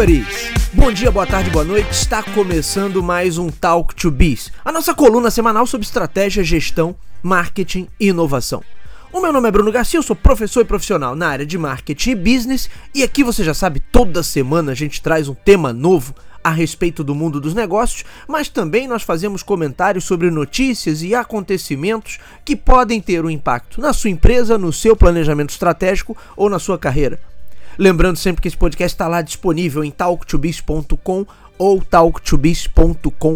senhores! Bom dia, boa tarde, boa noite. Está começando mais um Talk to Biz, a nossa coluna semanal sobre estratégia, gestão, marketing e inovação. O meu nome é Bruno Garcia, eu sou professor e profissional na área de marketing e business e aqui você já sabe, toda semana a gente traz um tema novo a respeito do mundo dos negócios, mas também nós fazemos comentários sobre notícias e acontecimentos que podem ter um impacto na sua empresa, no seu planejamento estratégico ou na sua carreira. Lembrando sempre que esse podcast está lá disponível em talktobiz.com ou talktobiz.com.br,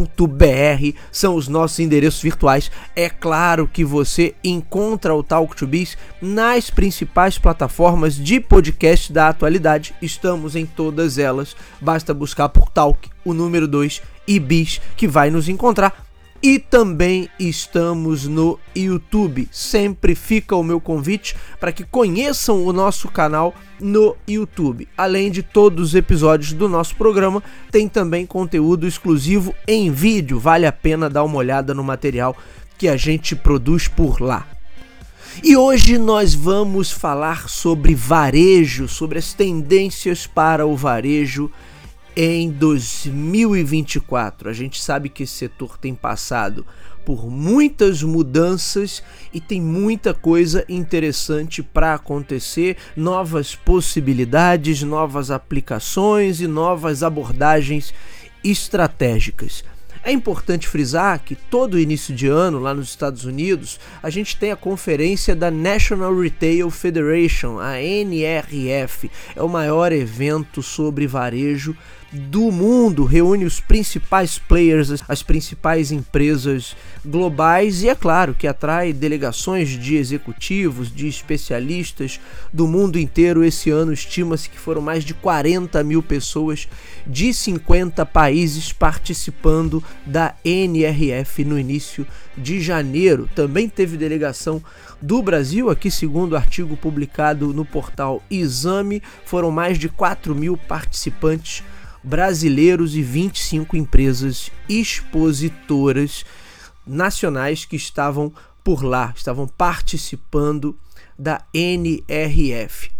são os nossos endereços virtuais. É claro que você encontra o Talk to Biz nas principais plataformas de podcast da atualidade, estamos em todas elas, basta buscar por Talk, o número 2 e Biz, que vai nos encontrar. E também estamos no YouTube. Sempre fica o meu convite para que conheçam o nosso canal no YouTube. Além de todos os episódios do nosso programa, tem também conteúdo exclusivo em vídeo. Vale a pena dar uma olhada no material que a gente produz por lá. E hoje nós vamos falar sobre varejo, sobre as tendências para o varejo em 2024. A gente sabe que esse setor tem passado por muitas mudanças e tem muita coisa interessante para acontecer, novas possibilidades, novas aplicações e novas abordagens estratégicas. É importante frisar que todo início de ano, lá nos Estados Unidos, a gente tem a conferência da National Retail Federation, a NRF. É o maior evento sobre varejo do mundo, reúne os principais players, as principais empresas globais e é claro que atrai delegações de executivos, de especialistas do mundo inteiro. Esse ano estima-se que foram mais de 40 mil pessoas de 50 países participando da NRF no início de janeiro. Também teve delegação do Brasil, aqui segundo o artigo publicado no portal Exame, foram mais de 4 mil participantes brasileiros e 25 empresas expositoras nacionais que estavam por lá, estavam participando da NRF.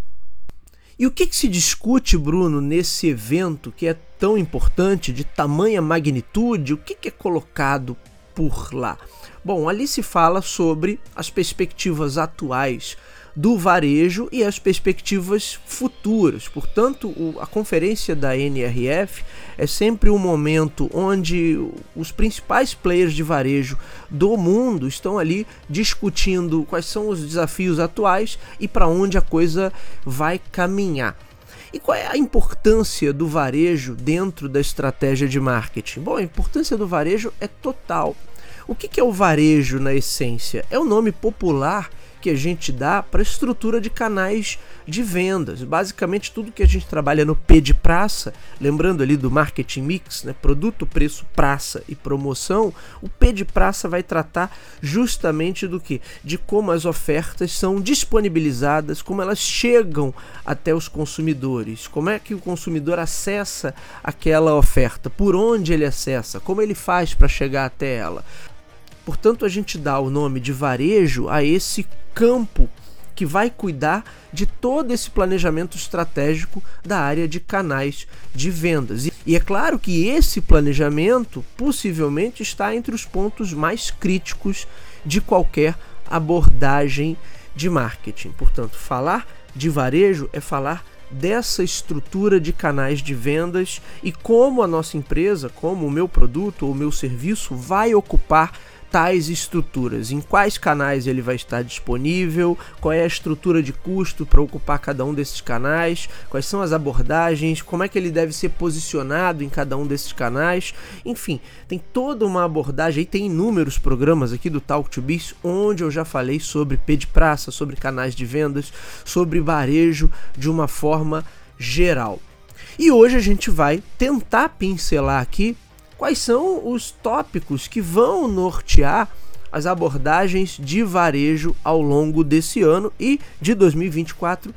E o que se discute, Bruno, nesse evento que é tão importante, de tamanha magnitude? O que é colocado por lá? Bom, ali se fala sobre as perspectivas atuais do varejo e as perspectivas futuras. Portanto, a conferência da NRF é sempre um momento onde os principais players de varejo do mundo estão ali discutindo quais são os desafios atuais e para onde a coisa vai caminhar. E qual é a importância do varejo dentro da estratégia de marketing? Bom, a importância do varejo é total. O que é o varejo na essência? É o nome popular que a gente dá para a estrutura de canais de vendas. Basicamente tudo que a gente trabalha no P de praça, lembrando ali do marketing mix, né? Produto, preço, praça e promoção, o P de praça vai tratar justamente do quê? De como as ofertas são disponibilizadas, como elas chegam até os consumidores, como é que o consumidor acessa aquela oferta, por onde ele acessa, como ele faz para chegar até ela. Portanto, a gente dá o nome de varejo a esse campo que vai cuidar de todo esse planejamento estratégico da área de canais de vendas. E é claro que esse planejamento possivelmente está entre os pontos mais críticos de qualquer abordagem de marketing. Portanto, falar de varejo é falar dessa estrutura de canais de vendas e como a nossa empresa, como o meu produto ou o meu serviço vai ocupar tais estruturas, em quais canais ele vai estar disponível, qual é a estrutura de custo para ocupar cada um desses canais, quais são as abordagens, como é que ele deve ser posicionado em cada um desses canais. Enfim, tem toda uma abordagem, e tem inúmeros programas aqui do Talk to Biz onde eu já falei sobre P de praça, sobre canais de vendas, sobre varejo de uma forma geral. E hoje a gente vai tentar pincelar aqui quais são os tópicos que vão nortear as abordagens de varejo ao longo desse ano e de 2024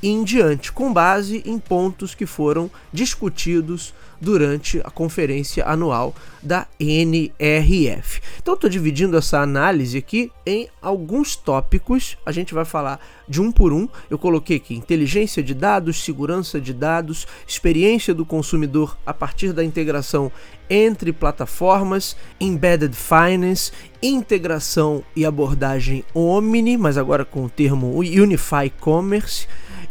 e em diante, com base em pontos que foram discutidos durante a conferência anual da NRF. Então estou dividindo essa análise aqui em alguns tópicos, a gente vai falar de um por um. Eu coloquei aqui inteligência de dados, segurança de dados, experiência do consumidor a partir da integração entre plataformas, embedded finance, integração e abordagem omni, mas agora com o termo Unify Commerce,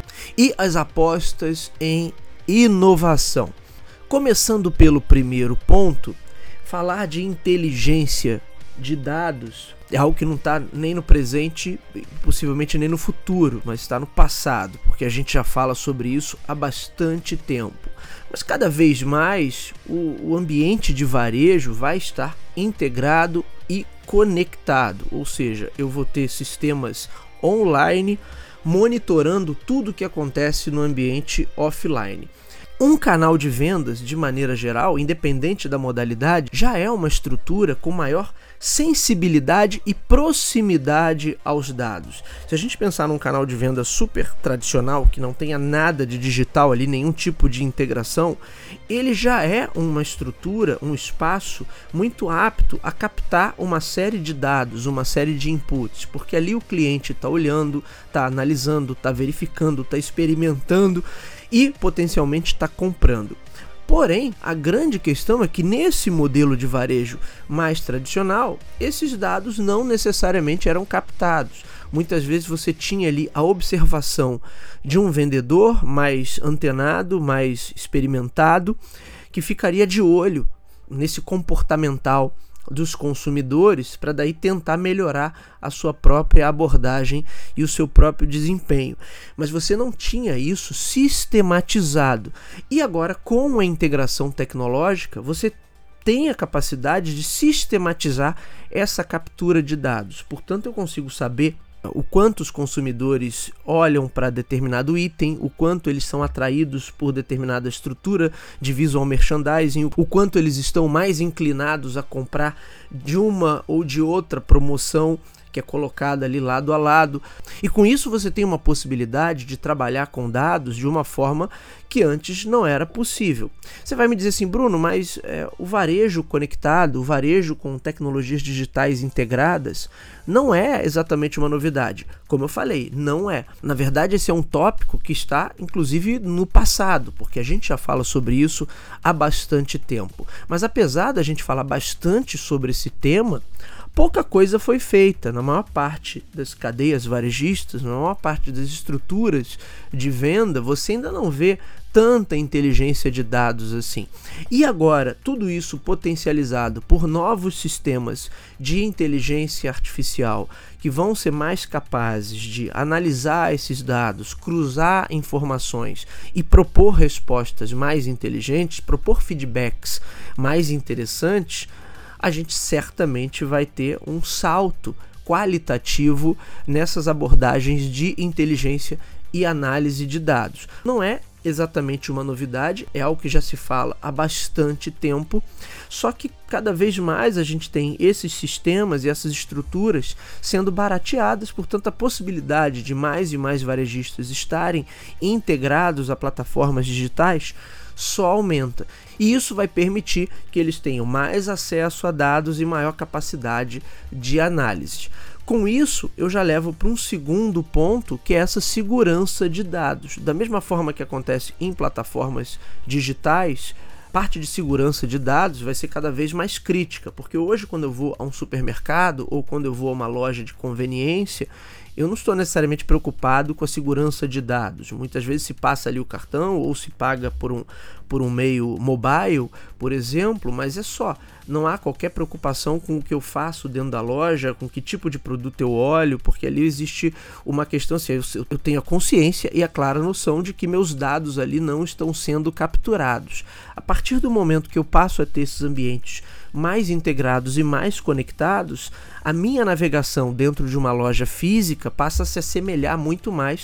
e as apostas em inovação. Começando pelo primeiro ponto, falar de inteligência de dados é algo que não está nem no presente, possivelmente nem no futuro, mas está no passado, porque a gente já fala sobre isso há bastante tempo. Mas cada vez mais o ambiente de varejo vai estar integrado e conectado, ou seja, eu vou ter sistemas online monitorando tudo o que acontece no ambiente offline. Um canal de vendas, de maneira geral, independente da modalidade, já é uma estrutura com maior sensibilidade e proximidade aos dados. Se a gente pensar num canal de venda super tradicional, que não tenha nada de digital ali, nenhum tipo de integração, ele já é uma estrutura, um espaço muito apto a captar uma série de dados, uma série de inputs, porque ali o cliente está olhando, está analisando, está verificando, está experimentando e potencialmente está comprando. Porém, a grande questão é que nesse modelo de varejo mais tradicional, esses dados não necessariamente eram captados. Muitas vezes você tinha ali a observação de um vendedor mais antenado, mais experimentado, que ficaria de olho nesse comportamental dos consumidores para daí tentar melhorar a sua própria abordagem e o seu próprio desempenho. Mas você não tinha isso sistematizado. E agora, com a integração tecnológica, você tem a capacidade de sistematizar essa captura de dados. Portanto, eu consigo saber o quanto os consumidores olham para determinado item, o quanto eles são atraídos por determinada estrutura de visual merchandising, o quanto eles estão mais inclinados a comprar de uma ou de outra promoção que é colocada ali lado a lado. E com isso você tem uma possibilidade de trabalhar com dados de uma forma que antes não era possível. Você vai me dizer assim, Bruno, mas o varejo conectado, o varejo com tecnologias digitais integradas, não é exatamente uma novidade. Como eu falei, não é. Na verdade, esse é um tópico que está, inclusive, no passado, porque a gente já fala sobre isso há bastante tempo. Mas apesar da gente falar bastante sobre esse tema, pouca coisa foi feita. Na maior parte das cadeias varejistas, na maior parte das estruturas de venda, você ainda não vê tanta inteligência de dados assim. E agora, tudo isso potencializado por novos sistemas de inteligência artificial que vão ser mais capazes de analisar esses dados, cruzar informações e propor respostas mais inteligentes, propor feedbacks mais interessantes, a gente certamente vai ter um salto qualitativo nessas abordagens de inteligência e análise de dados. Não é exatamente uma novidade, é algo que já se fala há bastante tempo, só que cada vez mais a gente tem esses sistemas e essas estruturas sendo barateadas, portanto a possibilidade de mais e mais varejistas estarem integrados a plataformas digitais só aumenta. E isso vai permitir que eles tenham mais acesso a dados e maior capacidade de análise. Com isso, eu já levo para um segundo ponto, que é essa segurança de dados. Da mesma forma que acontece em plataformas digitais, parte de segurança de dados vai ser cada vez mais crítica, porque hoje quando eu vou a um supermercado ou quando eu vou a uma loja de conveniência, eu não estou necessariamente preocupado com a segurança de dados. Muitas vezes se passa ali o cartão ou se paga por um meio mobile, por exemplo, mas é só. Não há qualquer preocupação com o que eu faço dentro da loja, com que tipo de produto eu olho, porque ali existe uma questão assim, eu tenho a consciência e a clara noção de que meus dados ali não estão sendo capturados. A partir do momento que eu passo a ter esses ambientes mais integrados e mais conectados, a minha navegação dentro de uma loja física passa a se assemelhar muito mais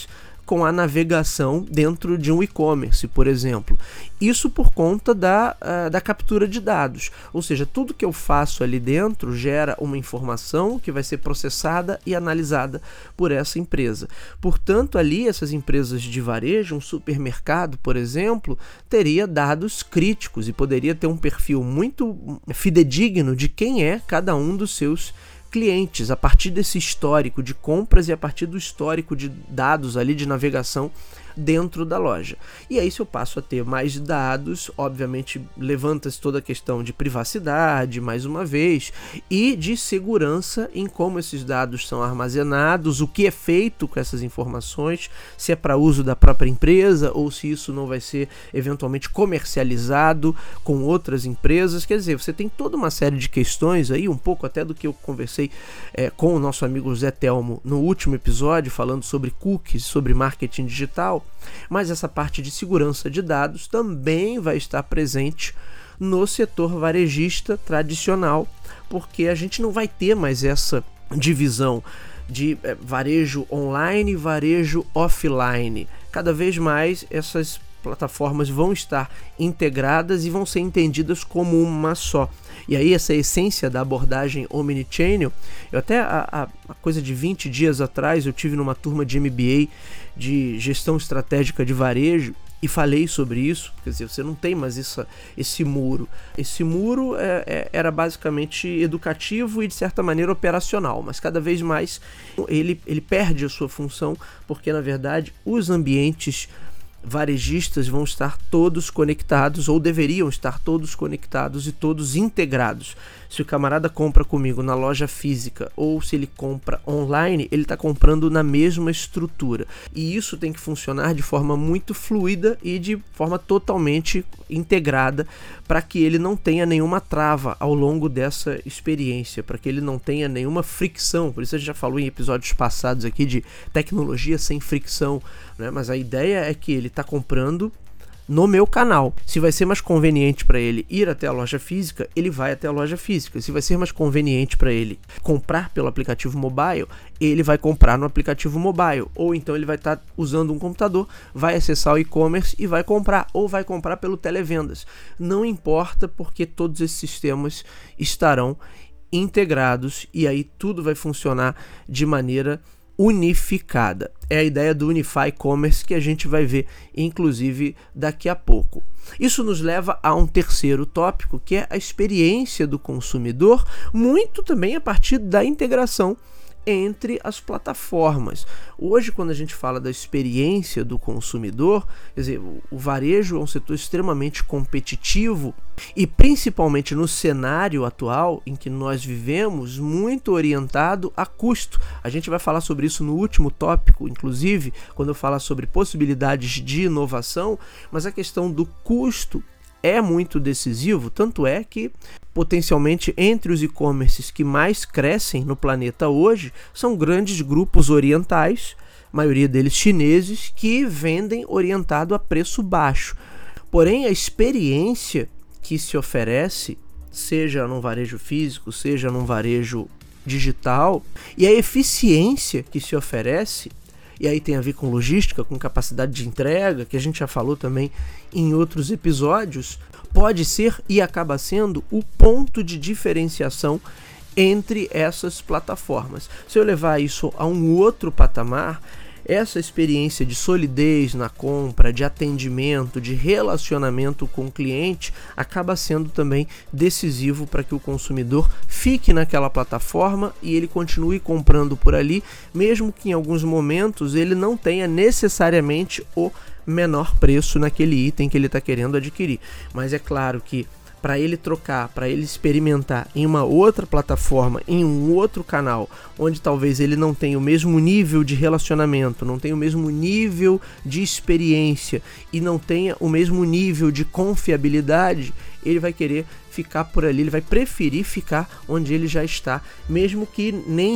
com a navegação dentro de um e-commerce, por exemplo. Isso por conta da captura de dados, ou seja, tudo que eu faço ali dentro gera uma informação que vai ser processada e analisada por essa empresa. Portanto, ali essas empresas de varejo, um supermercado, por exemplo, teria dados críticos e poderia ter um perfil muito fidedigno de quem é cada um dos seus clientes, a partir desse histórico de compras e a partir do histórico de dados ali de navegação dentro da loja. E aí, se eu passo a ter mais dados, obviamente levanta-se toda a questão de privacidade, mais uma vez, e de segurança em como esses dados são armazenados, o que é feito com essas informações, se é para uso da própria empresa ou se isso não vai ser eventualmente comercializado com outras empresas. Quer dizer, você tem toda uma série de questões aí, um pouco até do que eu conversei com o nosso amigo Zé Telmo no último episódio, falando sobre cookies, sobre marketing digital. Mas essa parte de segurança de dados também vai estar presente no setor varejista tradicional, porque a gente não vai ter mais essa divisão de varejo online e varejo offline. Cada vez mais essas plataformas vão estar integradas e vão ser entendidas como uma só. E aí essa essência da abordagem omnichannel, eu até a coisa de 20 dias atrás eu tive numa turma de MBA de gestão estratégica de varejo e falei sobre isso. Quer dizer, você não tem mais esse muro. Esse muro era basicamente educativo e de certa maneira operacional, mas cada vez mais ele perde a sua função, porque na verdade os ambientes varejistas vão estar todos conectados, ou deveriam estar todos conectados e todos integrados. Se o camarada compra comigo na loja física ou se ele compra online, ele está comprando na mesma estrutura. E isso tem que funcionar de forma muito fluida e de forma totalmente integrada, para que ele não tenha nenhuma trava ao longo dessa experiência, para que ele não tenha nenhuma fricção. Por isso a gente já falou em episódios passados aqui de tecnologia sem fricção, né? Mas a ideia é que ele está comprando no meu canal. Se vai ser mais conveniente para ele ir até a loja física, ele vai até a loja física. Se vai ser mais conveniente para ele comprar pelo aplicativo mobile, ele vai comprar no aplicativo mobile. Ou então ele vai estar usando um computador, vai acessar o e-commerce e vai comprar, ou vai comprar pelo televendas. Não importa, porque todos esses sistemas estarão integrados e aí tudo vai funcionar de maneira unificada. É a ideia do Unify Commerce que a gente vai ver, inclusive, daqui a pouco. Isso nos leva a um terceiro tópico, que é a experiência do consumidor, muito também a partir da integração entre as plataformas. Hoje, quando a gente fala da experiência do consumidor, quer dizer, o varejo é um setor extremamente competitivo e principalmente no cenário atual em que nós vivemos, muito orientado a custo. A gente vai falar sobre isso no último tópico, inclusive, quando eu falar sobre possibilidades de inovação, mas a questão do custo é muito decisivo, tanto é que potencialmente entre os e-commerces que mais crescem no planeta hoje são grandes grupos orientais, a maioria deles chineses, que vendem orientado a preço baixo. Porém, a experiência que se oferece, seja num varejo físico, seja num varejo digital, e a eficiência que se oferece, e aí tem a ver com logística, com capacidade de entrega, que a gente já falou também em outros episódios, pode ser e acaba sendo o ponto de diferenciação entre essas plataformas. Se eu levar isso a um outro patamar, essa experiência de solidez na compra, de atendimento, de relacionamento com o cliente, acaba sendo também decisivo para que o consumidor fique naquela plataforma e ele continue comprando por ali, mesmo que em alguns momentos ele não tenha necessariamente o menor preço naquele item que ele está querendo adquirir. Mas é claro que para ele trocar, para ele experimentar em uma outra plataforma, em um outro canal, onde talvez ele não tenha o mesmo nível de relacionamento, não tenha o mesmo nível de experiência e não tenha o mesmo nível de confiabilidade, ele vai querer ficar por ali, ele vai preferir ficar onde ele já está, mesmo que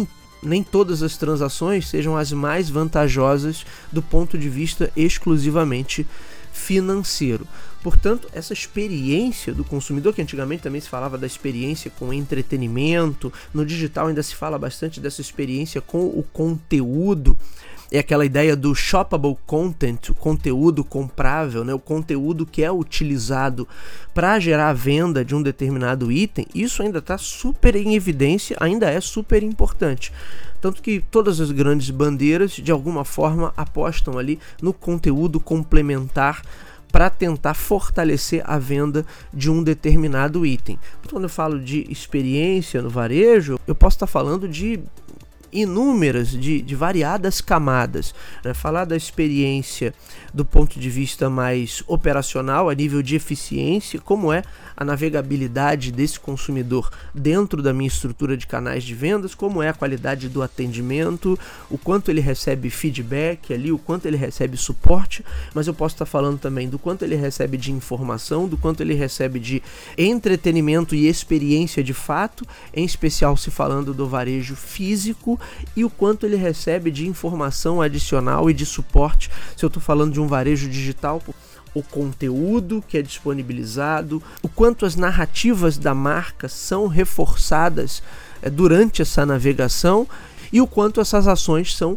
nem todas as transações sejam as mais vantajosas do ponto de vista exclusivamente financeiro. Portanto, essa experiência do consumidor, que antigamente também se falava da experiência com entretenimento, no digital ainda se fala bastante dessa experiência com o conteúdo, é aquela ideia do shoppable content, o conteúdo comprável, né? O conteúdo que é utilizado para gerar a venda de um determinado item. Isso ainda está super em evidência, ainda é super importante. Tanto que todas as grandes bandeiras, de alguma forma, apostam ali no conteúdo complementar para tentar fortalecer a venda de um determinado item. Quando eu falo de experiência no varejo, eu posso estar falando de inúmeras, de variadas camadas, né? Falar da experiência do ponto de vista mais operacional, a nível de eficiência, como é a navegabilidade desse consumidor dentro da minha estrutura de canais de vendas, como é a qualidade do atendimento, o quanto ele recebe feedback ali, o quanto ele recebe suporte, mas eu posso estar falando também do quanto ele recebe de informação, do quanto ele recebe de entretenimento e experiência de fato, em especial se falando do varejo físico, e o quanto ele recebe de informação adicional e de suporte, se eu estou falando de um varejo digital, o conteúdo que é disponibilizado, o quanto as narrativas da marca são reforçadas durante essa navegação e o quanto essas ações são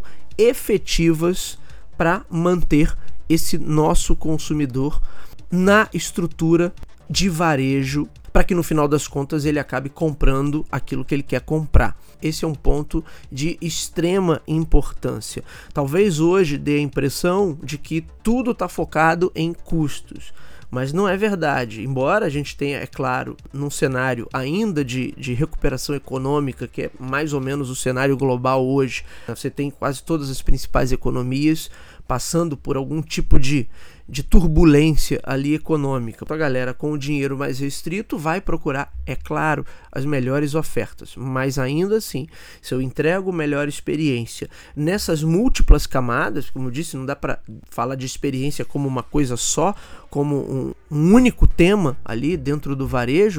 efetivas para manter esse nosso consumidor na estrutura de varejo, para que no final das contas ele acabe comprando aquilo que ele quer comprar. Esse é um ponto de extrema importância. Talvez hoje dê a impressão de que tudo está focado em custos, mas não é verdade. Embora a gente tenha, é claro, num cenário ainda de recuperação econômica, que é mais ou menos o cenário global hoje, você tem quase todas as principais economias passando por algum tipo de turbulência ali econômica. A galera com o dinheiro mais restrito vai procurar, é claro, as melhores ofertas, mas ainda assim, se eu entrego melhor experiência nessas múltiplas camadas, como eu disse, não dá para falar de experiência como uma coisa só, como um único tema ali dentro do varejo,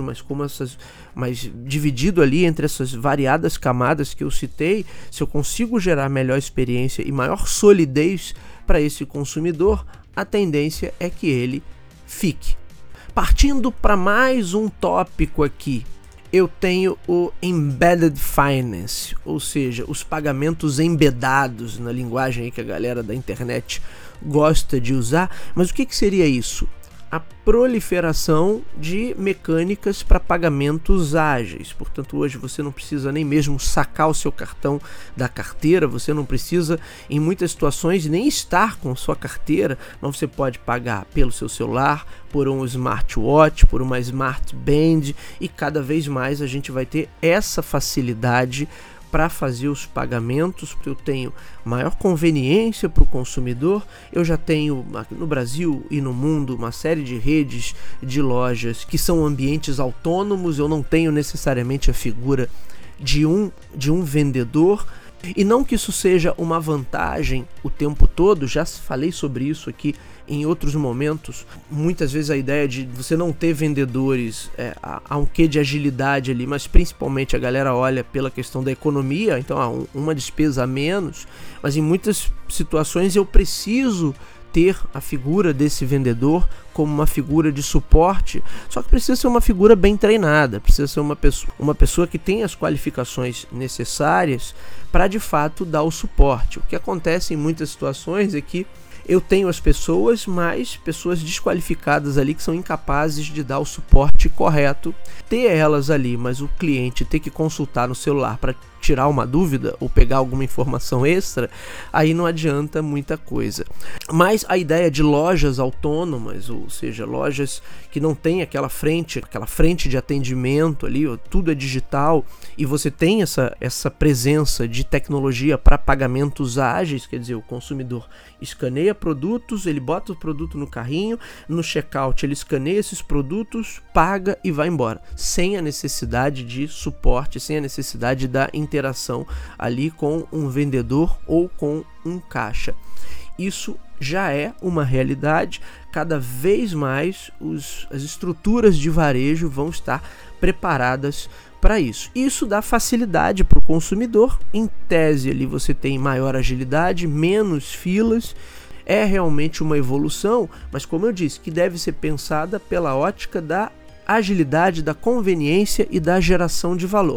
mas dividido ali entre essas variadas camadas que eu citei, se eu consigo gerar melhor experiência e maior solidez para esse consumidor, a tendência é que ele fique. Partindo para mais um tópico aqui, eu tenho o Embedded Finance, ou seja, os pagamentos embedados, na linguagem aí que a galera da internet gosta de usar. Mas o que seria isso? A proliferação de mecânicas para pagamentos ágeis. Portanto, hoje você não precisa nem mesmo sacar o seu cartão da carteira, você não precisa, em muitas situações, nem estar com sua carteira, mas você pode pagar pelo seu celular, por um smartwatch, por uma smart band, e cada vez mais a gente vai ter essa facilidade para fazer os pagamentos, porque eu tenho maior conveniência para o consumidor. Eu já tenho no Brasil e no mundo uma série de redes de lojas que são ambientes autônomos, eu não tenho necessariamente a figura de um vendedor. E não que isso seja uma vantagem o tempo todo, já falei sobre isso aqui em outros momentos. Muitas vezes a ideia de você não ter vendedores, há um quê de agilidade ali, mas principalmente a galera olha pela questão da economia, então há uma despesa a menos, mas em muitas situações eu preciso ter a figura desse vendedor como uma figura de suporte, só que precisa ser uma figura bem treinada, precisa ser uma pessoa que tem as qualificações necessárias para de fato dar o suporte. O que acontece em muitas situações é que eu tenho as pessoas, mas pessoas desqualificadas ali que são incapazes de dar o suporte correto, ter elas ali, mas o cliente ter que consultar no celular para tirar uma dúvida ou pegar alguma informação extra, aí não adianta muita coisa. Mas a ideia de lojas autônomas, ou seja, lojas que não tem aquela frente de atendimento ali, tudo é digital, e você tem essa presença de tecnologia para pagamentos ágeis, quer dizer, o consumidor escaneia produtos, ele bota o produto no carrinho, no checkout ele escaneia esses produtos, paga e vai embora, sem a necessidade de suporte, sem a necessidade da interação ali com um vendedor ou com um caixa. Isso já é uma realidade. Cada vez mais as estruturas de varejo vão estar preparadas para isso. Isso dá facilidade para o consumidor. Em tese, ali você tem maior agilidade, menos filas. É realmente uma evolução, mas como eu disse, que deve ser pensada pela ótica da agilidade, da conveniência e da geração de valor.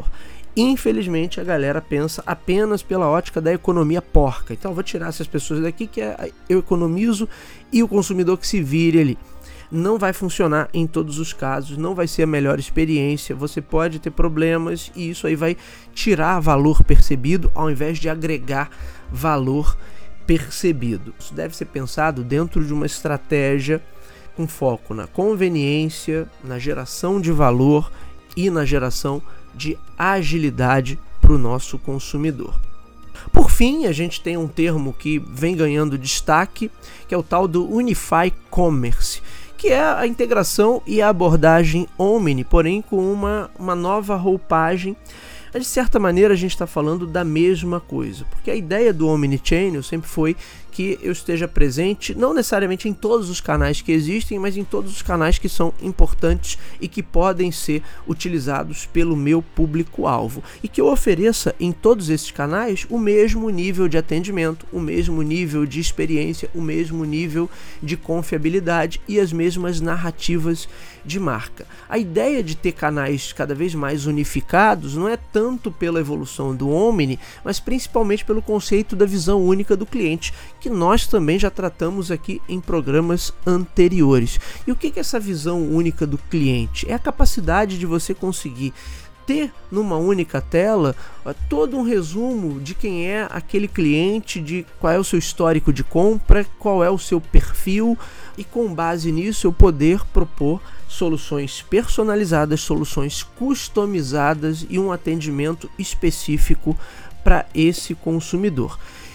Infelizmente, a galera pensa apenas pela ótica da economia porca. Então, eu vou tirar essas pessoas daqui que eu economizo e o consumidor que se vire ali. Não vai funcionar em todos os casos, não vai ser a melhor experiência, você pode ter problemas e isso aí vai tirar valor percebido ao invés de agregar valor percebido. Isso deve ser pensado dentro de uma estratégia com foco na conveniência, na geração de valor e na geração de agilidade para o nosso consumidor. Por fim, a gente tem um termo que vem ganhando destaque, que é o tal do Unify Commerce, que é a integração e a abordagem Omni, porém com uma nova roupagem. De certa maneira, a gente está falando da mesma coisa, porque a ideia do Omnichannel sempre foi que eu esteja presente, não necessariamente em todos os canais que existem, mas em todos os canais que são importantes e que podem ser utilizados pelo meu público-alvo. E que eu ofereça em todos esses canais o mesmo nível de atendimento, o mesmo nível de experiência, o mesmo nível de confiabilidade e as mesmas narrativas de marca. A ideia de ter canais cada vez mais unificados não é tanto pela evolução do Omni, mas principalmente pelo conceito da visão única do cliente, que nós também já tratamos aqui em programas anteriores. E o que é essa visão única do cliente? É a capacidade de você conseguir ter numa única tela todo um resumo de quem é aquele cliente, de qual é o seu histórico de compra, qual é o seu perfil, e com base nisso eu poder propor soluções personalizadas, soluções customizadas e um atendimento específico para esse consumidor.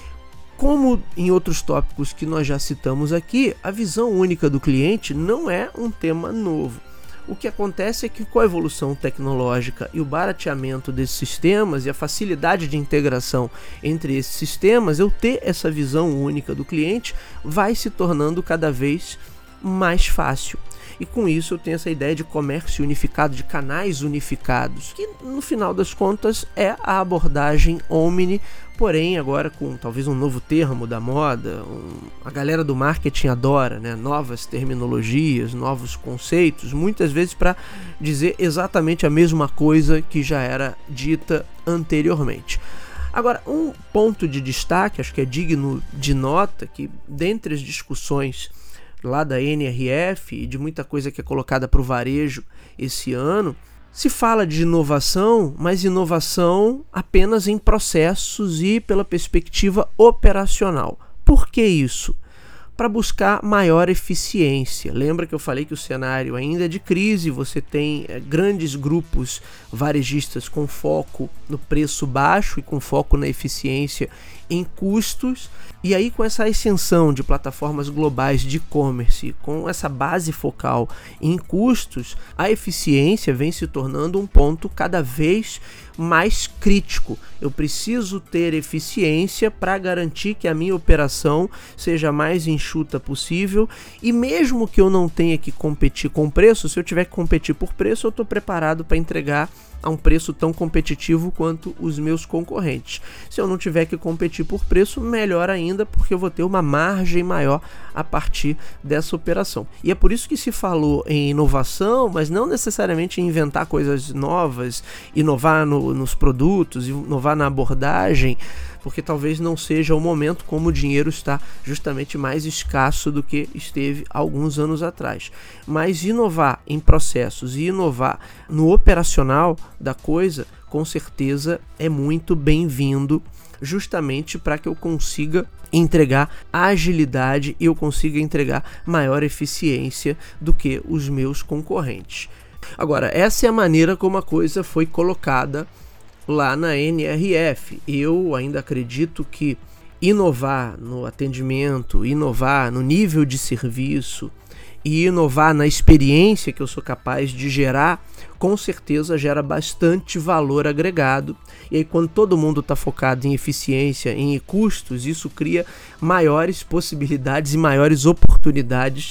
Como em outros tópicos que nós já citamos aqui, a visão única do cliente não é um tema novo. O que acontece é que com a evolução tecnológica e o barateamento desses sistemas e a facilidade de integração entre esses sistemas, eu ter essa visão única do cliente vai se tornando cada vez mais fácil. E com isso eu tenho essa ideia de comércio unificado, de canais unificados, que no final das contas é a abordagem Omni, porém agora com talvez um novo termo da moda. A galera do marketing adora, né? Novas terminologias, novos conceitos, muitas vezes para dizer exatamente a mesma coisa que já era dita anteriormente. Agora, um ponto de destaque, acho que é digno de nota, que dentre as discussões lá da NRF e de muita coisa que é colocada para o varejo esse ano, se fala de inovação, mas inovação apenas em processos e pela perspectiva operacional. Por que isso? Para buscar maior eficiência. Lembra que eu falei que o cenário ainda é de crise, você tem grandes grupos varejistas com foco no preço baixo e com foco na eficiência em custos, e aí com essa ascensão de plataformas globais de e-commerce, com essa base focal em custos, a eficiência vem se tornando um ponto cada vez mais crítico. Eu preciso ter eficiência para garantir que a minha operação seja mais enxuta possível, e mesmo que eu não tenha que competir com preço, se eu tiver que competir por preço, eu estou preparado para entregar a um preço tão competitivo quanto os meus concorrentes. Se eu não tiver que competir por preço, melhor ainda, porque eu vou ter uma margem maior a partir dessa operação. E é por isso que se falou em inovação, mas não necessariamente em inventar coisas novas, inovar nos produtos, inovar na abordagem, porque talvez não seja o momento, como o dinheiro está justamente mais escasso do que esteve alguns anos atrás. Mas inovar em processos e inovar no operacional da coisa, com certeza é muito bem-vindo, justamente para que eu consiga entregar agilidade e eu consiga entregar maior eficiência do que os meus concorrentes. Agora, essa é a maneira como a coisa foi colocada lá na NRF. Eu ainda acredito que inovar no atendimento, inovar no nível de serviço e inovar na experiência que eu sou capaz de gerar, com certeza gera bastante valor agregado. E aí, quando todo mundo está focado em eficiência, em custos, isso cria maiores possibilidades e maiores oportunidades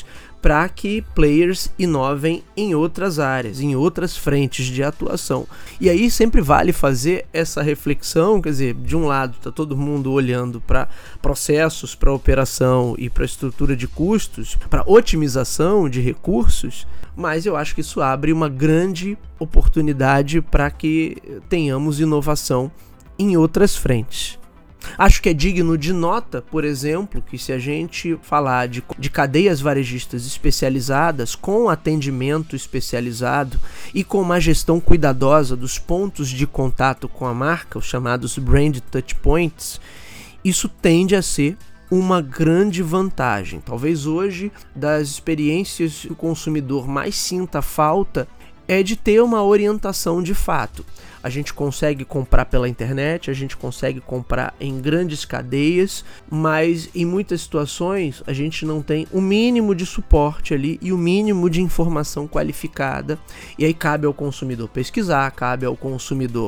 para que players inovem em outras áreas, em outras frentes de atuação. E aí sempre vale fazer essa reflexão, quer dizer, de um lado está todo mundo olhando para processos, para operação e para estrutura de custos, para otimização de recursos, mas eu acho que isso abre uma grande oportunidade para que tenhamos inovação em outras frentes. Acho que é digno de nota, por exemplo, que se a gente falar de cadeias varejistas especializadas, com atendimento especializado e com uma gestão cuidadosa dos pontos de contato com a marca, os chamados brand touch points, isso tende a ser uma grande vantagem. Talvez hoje, das experiências que o consumidor mais sinta falta, é de ter uma orientação de fato. A gente consegue comprar pela internet, a gente consegue comprar em grandes cadeias, mas em muitas situações a gente não tem o mínimo de suporte ali e o mínimo de informação qualificada. E aí cabe ao consumidor pesquisar, cabe ao consumidor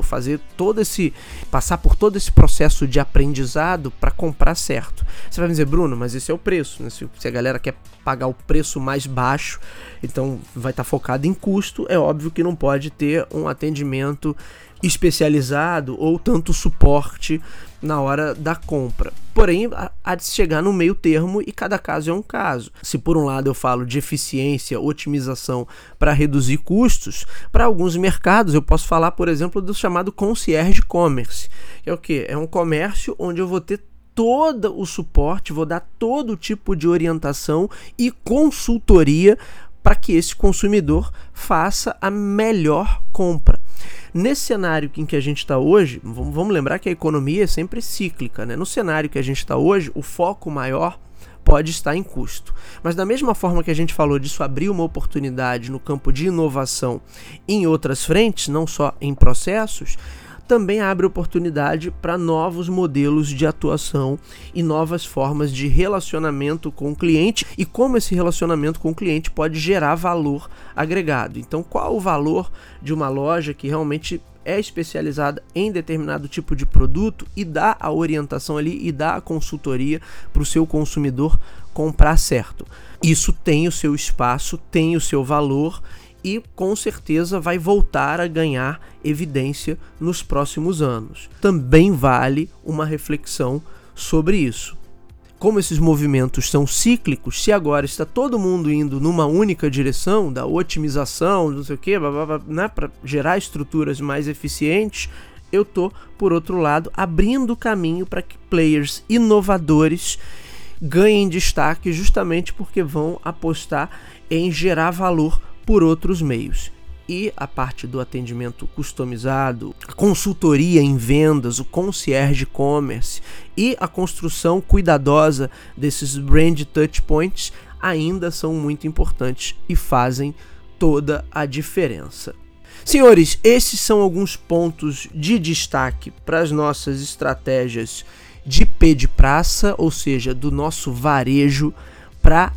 passar por todo esse processo de aprendizado para comprar certo. Você vai me dizer, Bruno, mas esse é o preço, né? Se a galera quer pagar o preço mais baixo, então vai estar focado em custo, é óbvio que não pode ter um atendimento especializado ou tanto suporte na hora da compra. Porém, há de se chegar no meio termo e cada caso é um caso. Se por um lado eu falo de eficiência, otimização para reduzir custos, para alguns mercados eu posso falar, por exemplo, do chamado concierge commerce, que é o quê? É um comércio onde eu vou ter todo o suporte, vou dar todo tipo de orientação e consultoria para que esse consumidor faça a melhor compra. Nesse cenário em que a gente está hoje, vamos lembrar que a economia é sempre cíclica, né? No cenário que a gente está hoje, o foco maior pode estar em custo. Mas da mesma forma que a gente falou disso abrir uma oportunidade no campo de inovação em outras frentes, não só em processos, também abre oportunidade para novos modelos de atuação e novas formas de relacionamento com o cliente e como esse relacionamento com o cliente pode gerar valor agregado. Então, qual o valor de uma loja que realmente é especializada em determinado tipo de produto e dá a orientação ali e dá a consultoria para o seu consumidor comprar certo? Isso tem o seu espaço, tem o seu valor e com certeza vai voltar a ganhar evidência nos próximos anos. Também vale uma reflexão sobre isso. Como esses movimentos são cíclicos, se agora está todo mundo indo numa única direção da otimização, não sei o que, né, para gerar estruturas mais eficientes, eu estou, por outro lado, abrindo caminho para que players inovadores ganhem destaque justamente porque vão apostar em gerar valor por outros meios. E a parte do atendimento customizado, a consultoria em vendas, o concierge commerce e a construção cuidadosa desses brand touch points ainda são muito importantes e fazem toda a diferença. Senhores, esses são alguns pontos de destaque para as nossas estratégias de P de praça, ou seja, do nosso varejo para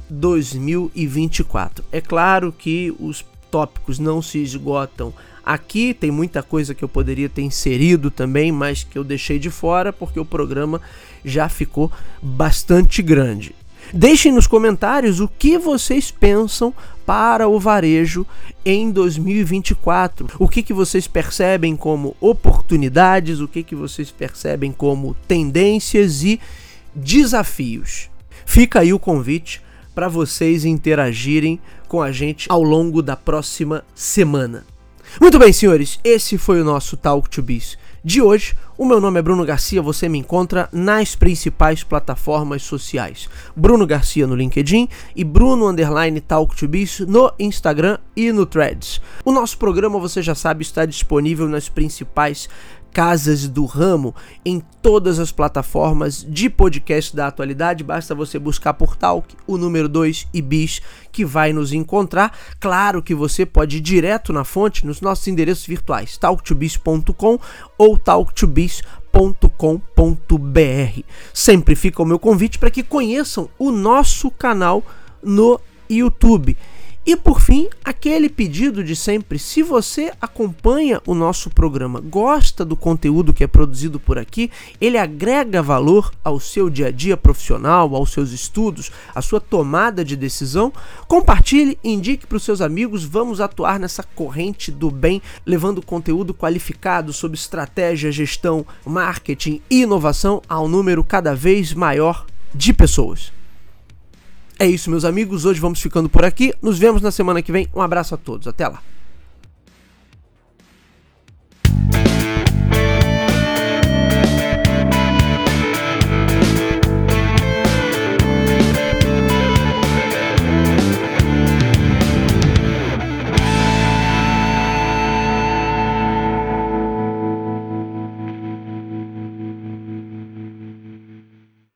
2024. É claro que os tópicos não se esgotam aqui, tem muita coisa que eu poderia ter inserido também, mas que eu deixei de fora porque o programa já ficou bastante grande. Deixem nos comentários o que vocês pensam para o varejo em 2024. O que vocês percebem como oportunidades, o que vocês percebem como tendências e desafios. Fica aí o convite para vocês interagirem com a gente ao longo da próxima semana. Muito bem, senhores, esse foi o nosso Talk to Biz de hoje. O meu nome é Bruno Garcia, você me encontra nas principais plataformas sociais. Bruno Garcia no LinkedIn e Bruno_Talk to Biz no Instagram e no Threads. O nosso programa, você já sabe, está disponível nas principais casas do ramo, em todas as plataformas de podcast da atualidade. Basta você buscar por Talk, o número 2 e Biz, que vai nos encontrar. Claro que você pode ir direto na fonte nos nossos endereços virtuais, talktobiz.com ou talktobiz.com.br. Sempre fica o meu convite para que conheçam o nosso canal no YouTube. E por fim, aquele pedido de sempre: se você acompanha o nosso programa, gosta do conteúdo que é produzido por aqui, ele agrega valor ao seu dia a dia profissional, aos seus estudos, à sua tomada de decisão, compartilhe, indique para os seus amigos. Vamos atuar nessa corrente do bem, levando conteúdo qualificado sobre estratégia, gestão, marketing e inovação a um número cada vez maior de pessoas. É isso, meus amigos, hoje vamos ficando por aqui, nos vemos na semana que vem, um abraço a todos, até lá!